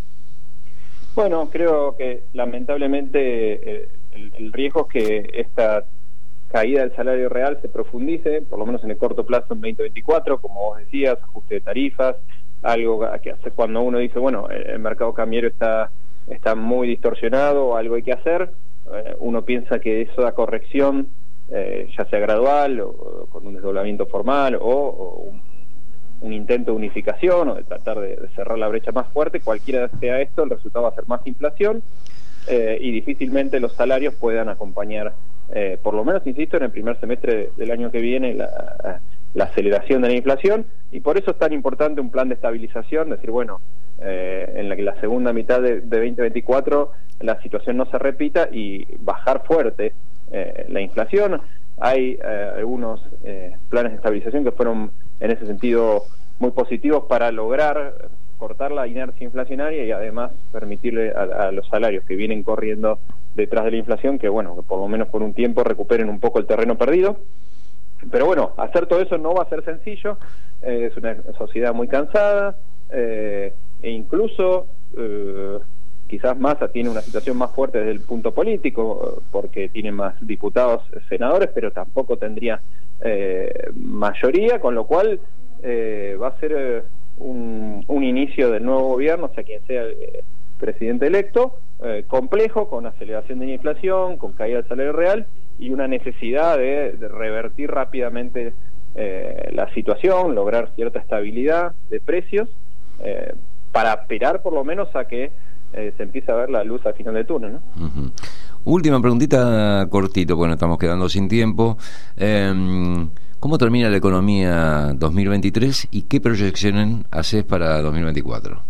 Bueno, creo que lamentablemente eh, el, el riesgo es que esta caída del salario real se profundice, por lo menos en el corto plazo en veinte veinticuatro, como vos decías, ajuste de tarifas, algo que hace cuando uno dice, bueno, el mercado cambiario está está muy distorsionado, algo hay que hacer, eh, uno piensa que esa corrección, eh, ya sea gradual o, o con un desdoblamiento formal o, o un, un intento de unificación o de tratar de, de cerrar la brecha más fuerte, cualquiera sea esto, el resultado va a ser más inflación eh, y difícilmente los salarios puedan acompañar, eh, por lo menos, insisto, en el primer semestre del año que viene, la la aceleración de la inflación, y por eso es tan importante un plan de estabilización, decir, bueno, eh, en la que la segunda mitad de, de veinte veinticuatro la situación no se repita y bajar fuerte eh, la inflación. Hay eh, algunos eh, planes de estabilización que fueron en ese sentido muy positivos para lograr cortar la inercia inflacionaria y además permitirle a, a los salarios que vienen corriendo detrás de la inflación que, bueno, que por lo menos por un tiempo recuperen un poco el terreno perdido. Pero bueno, hacer todo eso no va a ser sencillo, eh, es una sociedad muy cansada, eh, e incluso eh, quizás Massa tiene una situación más fuerte desde el punto político, porque tiene más diputados, senadores, pero tampoco tendría eh, mayoría, con lo cual eh, va a ser eh, un, un inicio del nuevo gobierno, o sea, quien sea el eh, presidente electo, eh, complejo, con aceleración de la inflación, con caída del salario real, y una necesidad de, de revertir rápidamente eh, la situación, lograr cierta estabilidad de precios, eh, para esperar por lo menos a que eh, se empiece a ver la luz al final del túnel, ¿no? Uh-huh. Última preguntita cortito, bueno, estamos quedando sin tiempo. Eh, ¿Cómo termina la economía dos mil veintitrés y qué proyecciones haces para dos mil veinticuatro?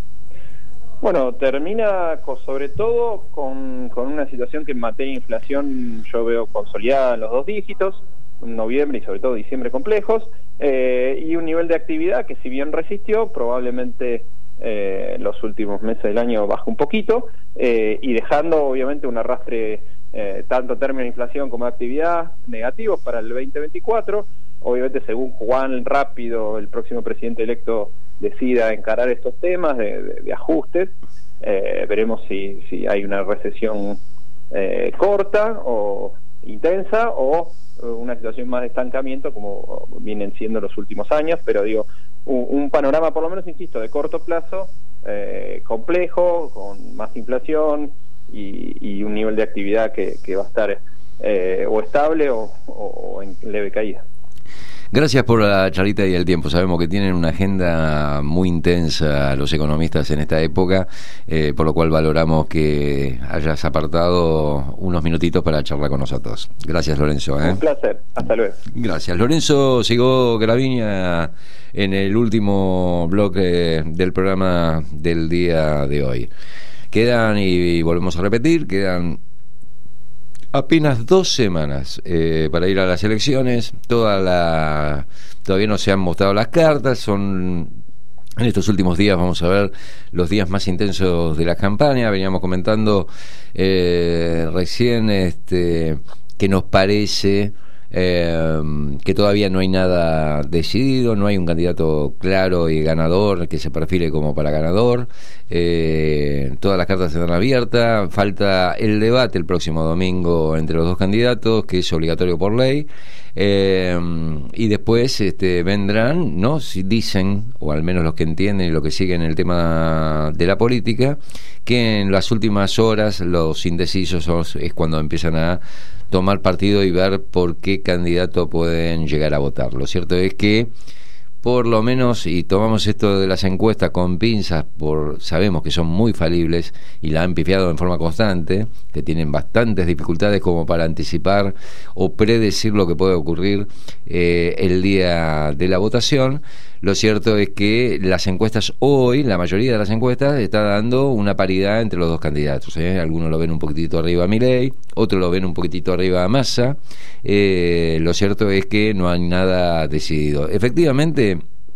Bueno, termina con, sobre todo con, con una situación que en materia de inflación yo veo consolidada en los dos dígitos, noviembre y sobre todo diciembre complejos, eh, y un nivel de actividad que si bien resistió, probablemente eh, los últimos meses del año baja un poquito, eh, y dejando obviamente un arrastre eh, tanto en términos de inflación como de actividad, negativos para el veinte veinticuatro. Obviamente, según cuán rápido el próximo presidente electo decida encarar estos temas de, de, de ajustes, eh, veremos si, si hay una recesión eh, corta o intensa o una situación más de estancamiento como vienen siendo los últimos años, pero digo, un, un panorama por lo menos, insisto, de corto plazo, eh, complejo, con más inflación y, y un nivel de actividad que, que va a estar eh, o estable o, o, o en leve caída. Gracias por la charlita y el tiempo. Sabemos que tienen una agenda muy intensa los economistas en esta época, eh, por lo cual valoramos que hayas apartado unos minutitos para charlar con nosotros. Gracias, Lorenzo. ¿eh? Un placer. Hasta luego. Gracias. Lorenzo Sigó Graviña en el último bloque del programa del día de hoy. Quedan, y volvemos a repetir, quedan apenas dos semanas eh, para ir a las elecciones. Toda la todavía no se han mostrado las cartas. Son en estos últimos días, vamos a ver, los días más intensos de la campaña. Veníamos comentando eh, recién este, que nos parece eh, que todavía no hay nada decidido, no hay un candidato claro y ganador que se perfile como para ganador. Eh, todas las cartas están abiertas, falta el debate el próximo domingo entre los dos candidatos, que es obligatorio por ley, eh, y después este, vendrán, ¿no? Si dicen, o al menos los que entienden y los que siguen el tema de la política, que en las últimas horas los indecisos son, es cuando empiezan a tomar partido y ver por qué candidato pueden llegar a votar. Lo cierto es que por lo menos, y tomamos esto de las encuestas con pinzas, por sabemos que son muy falibles y la han pifiado en forma constante, que tienen bastantes dificultades como para anticipar o predecir lo que puede ocurrir eh, el día de la votación. Lo cierto es que las encuestas hoy, la mayoría de las encuestas, está dando una paridad entre los dos candidatos, ¿eh? Algunos lo ven un poquitito arriba a Milei, otros lo ven un poquitito arriba a Massa. Eh, lo cierto es que no hay nada decidido. Efectivamente,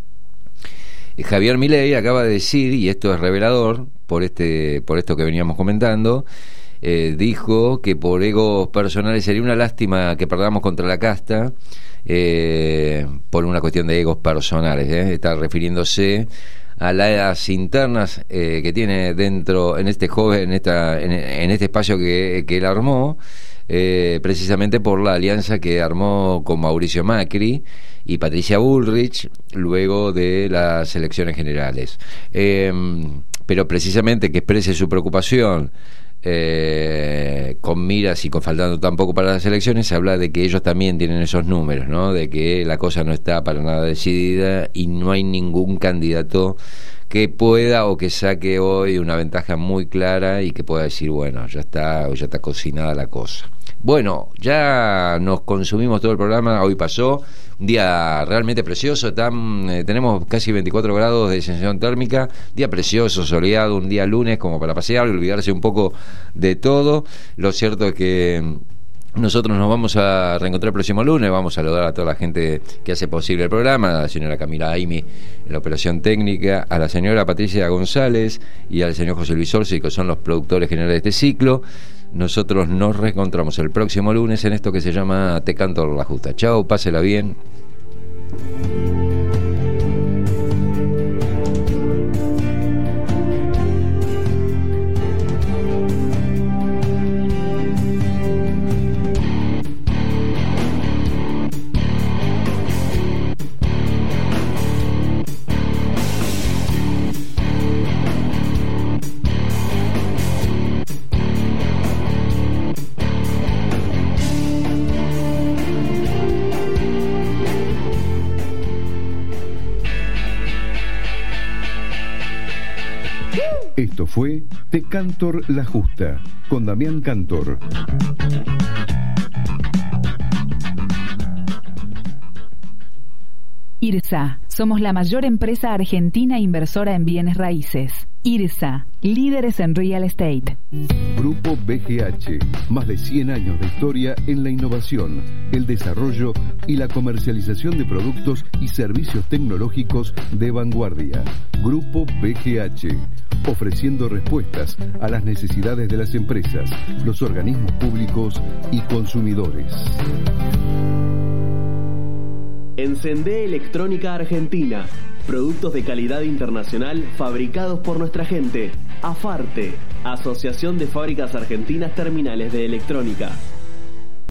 Javier Milei acaba de decir, y esto es revelador por este por esto que veníamos comentando, eh, dijo que por egos personales sería una lástima que perdamos contra la casta, eh, por una cuestión de egos personales, ¿eh? Está refiriéndose a las internas eh, que tiene dentro en este joven, en esta en, en este espacio que, que él armó, eh, precisamente por la alianza que armó con Mauricio Macri y Patricia Bullrich luego de las elecciones generales, eh, pero precisamente que exprese su preocupación eh, con miras y con faltando tampoco para las elecciones. Se habla de que ellos también tienen esos números, ¿no? De que la cosa no está para nada decidida y no hay ningún candidato que pueda o que saque hoy una ventaja muy clara y que pueda decir, bueno, ya está, ya está cocinada la cosa. Bueno, ya nos consumimos todo el programa. Hoy pasó un día realmente precioso. Tan, eh, tenemos casi veinticuatro grados de sensación térmica. Día precioso, soleado, un día lunes como para pasear y olvidarse un poco de todo. Lo cierto es que nosotros nos vamos a reencontrar el próximo lunes. Vamos a saludar a toda la gente que hace posible el programa, a la señora Camila Aimi en la operación técnica, a la señora Patricia González y al señor José Luis Orsi, que son los productores generales de este ciclo. Nosotros nos reencontramos el próximo lunes en esto que se llama Te Canto la Justa. Chao, pásela bien. Esto fue Te Cantor la Justa, con Damián Cantor. IRSA. Somos la mayor empresa argentina inversora en bienes raíces. IRSA, líderes en real estate. Grupo B G H, más de cien años de historia en la innovación, el desarrollo y la comercialización de productos y servicios tecnológicos de vanguardia. Grupo B G H, ofreciendo respuestas a las necesidades de las empresas, los organismos públicos y consumidores. Encendé Electrónica Argentina. Productos de calidad internacional fabricados por nuestra gente. AFARTE, Asociación de Fábricas Argentinas Terminales de Electrónica.